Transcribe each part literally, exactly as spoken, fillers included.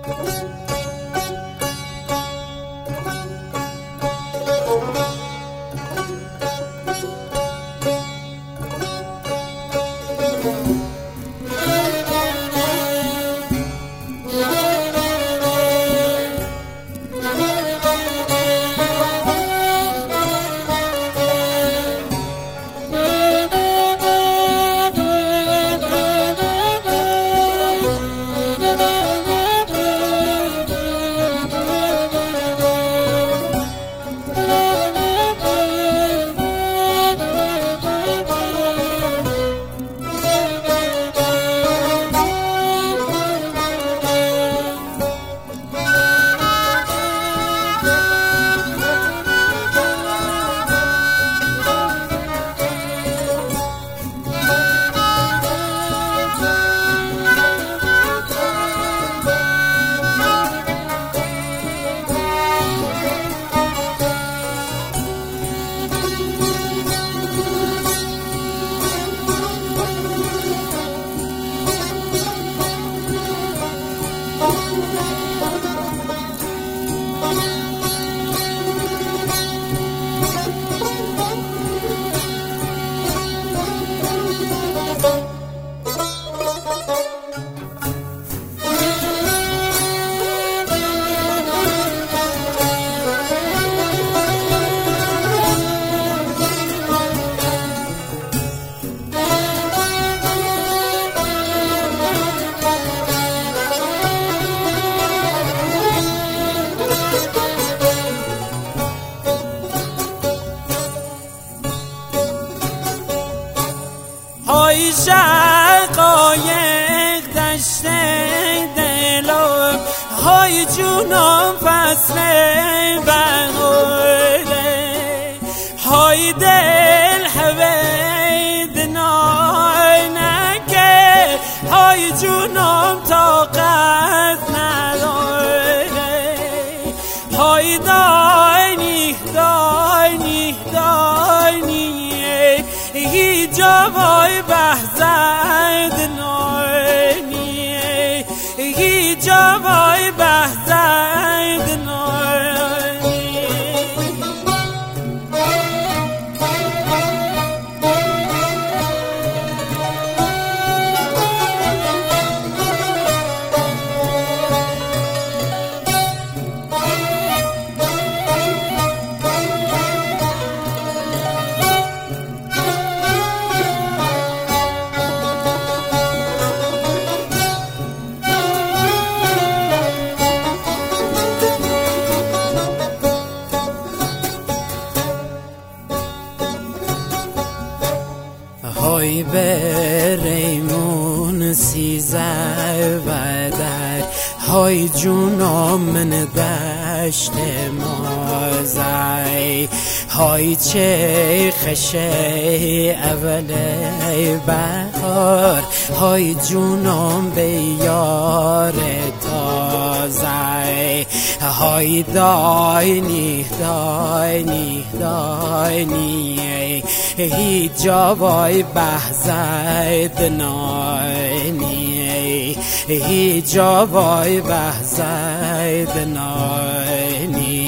های شقایق دشت دلم، های جونم فصل بهاره، های دل حوید ناینکه، های جونم طاقت نداره، های داینی داینی داینی هی جوای بهزد ناینی، هی جوای بهزد ناینی. های بریمون سیزه و در های جونم من دشت مازای، های چه خشه اول بهار، های جونم به یار تازه، های داینی داینی داینی هی جوای بهزد ناینی، هی جوای بهزد ناینی.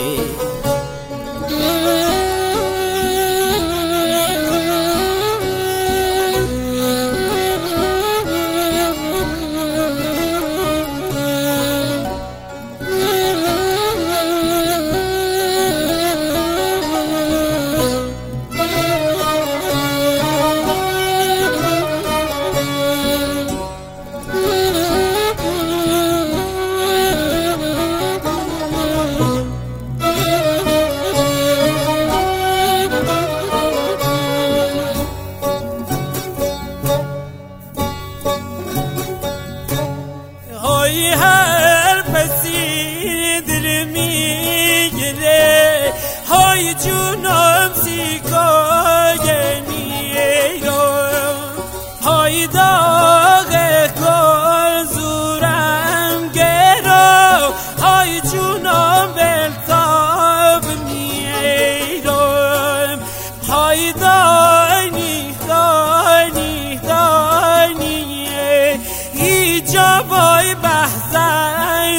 های هر پسی دل میگیره، های جونم سیکاینی رو، های داغ گل زورم گرو، های جونم بلتاب نیرم، های داینی داینی داینی هی جوای بهزد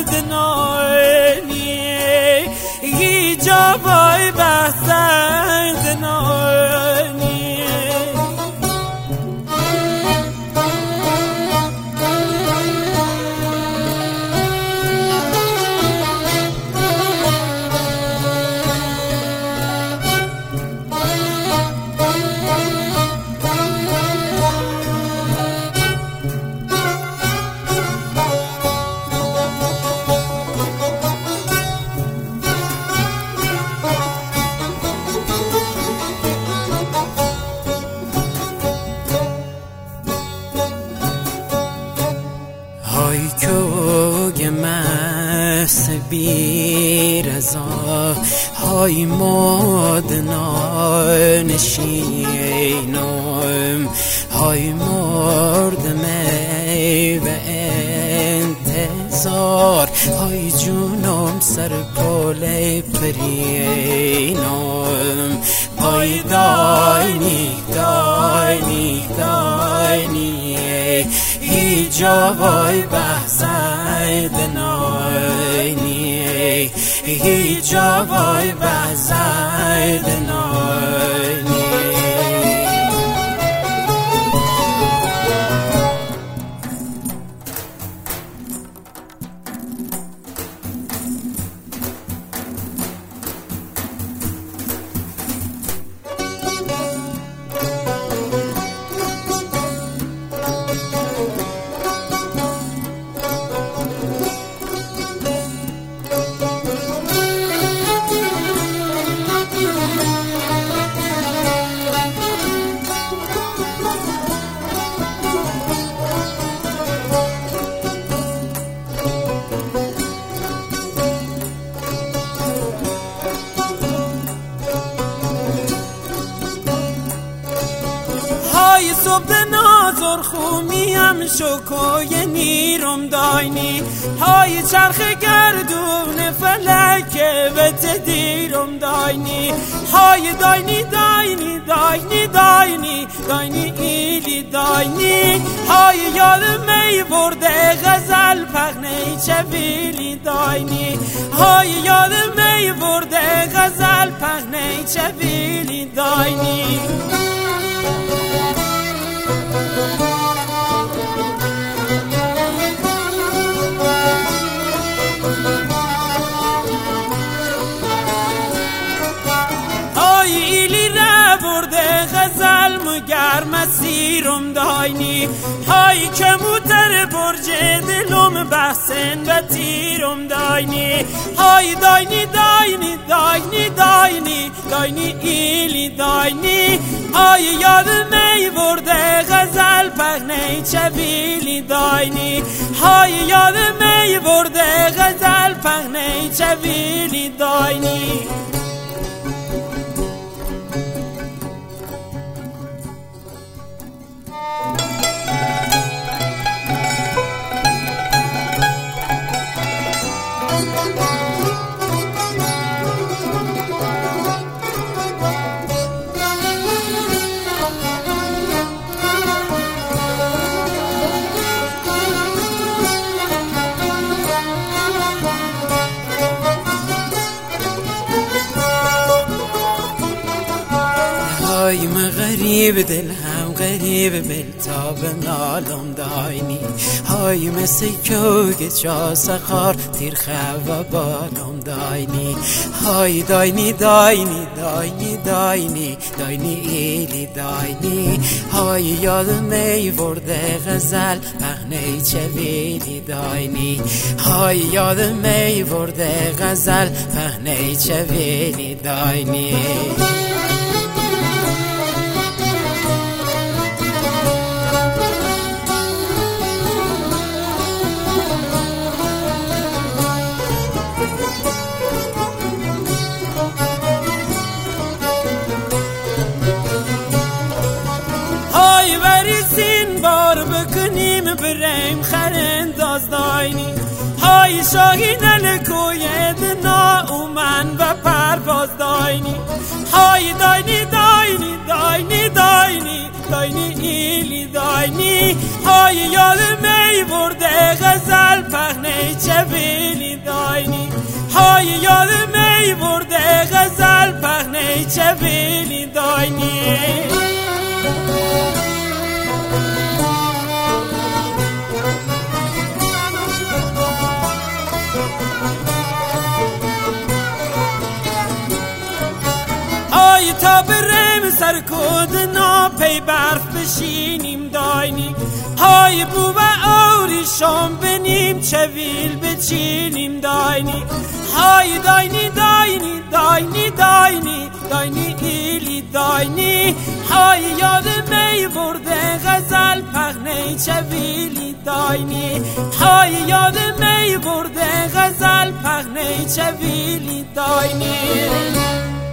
شوگ مست بیرزا های مدنا نشینم های مردمه و انتظار های جونم سر پل پرینم های داینی داینی داینی هیجا وای بحثای دناینی هیجا وای بحثای دناینی های صبح نازر خومیم شکوی نیرم داینی های چرخ گردون فلک و تدیرم داینی های داینی داینی داینی داینی داینی ایلی داینی های یاد می برده غزل پغنه چویلی داینی های یاد می برده غزل پغنه چویلی داینی های ایلی را برده غزل مگر مسیرم داینی های کموتر برج دلم بحثن و تیرم داینی های داینی داینی داینی داینی داینی ایلی داینی های یاد می برده غزل پغنه چویلی داینی های یاد می برده غزل پغنه چویلی داینی هایم غریب دل هم غریب بلتاب نالم داینی های مثل کوگ چا سخار تیر خواه بالم داینی های داینی داینی داینی داینی داینی ایلی داینی های یاد می برده غزل پغنه چویلی داینی های یاد می برده غزل پغنه چویلی داینی بکنیم بریم خرنداز داینی های شاهین الکوید ناومن و پرواز داینی های داینی داینی داینی داینی داینی ایلی داینی های یاد می برده غزل پغنه چویلی داینی های یاد می برده غزل پغنه چویلی داینی تا بریم سر کود نا پی برف بشینیم داینی های بو و آوری شام بنیم چویل بچینیم داینی های داینی داینی داینی داینی داینی ایلی داینی های یاد می برده غزل پخنه چویلی داینی های یاد می برده غزل پخنه چویلی داینی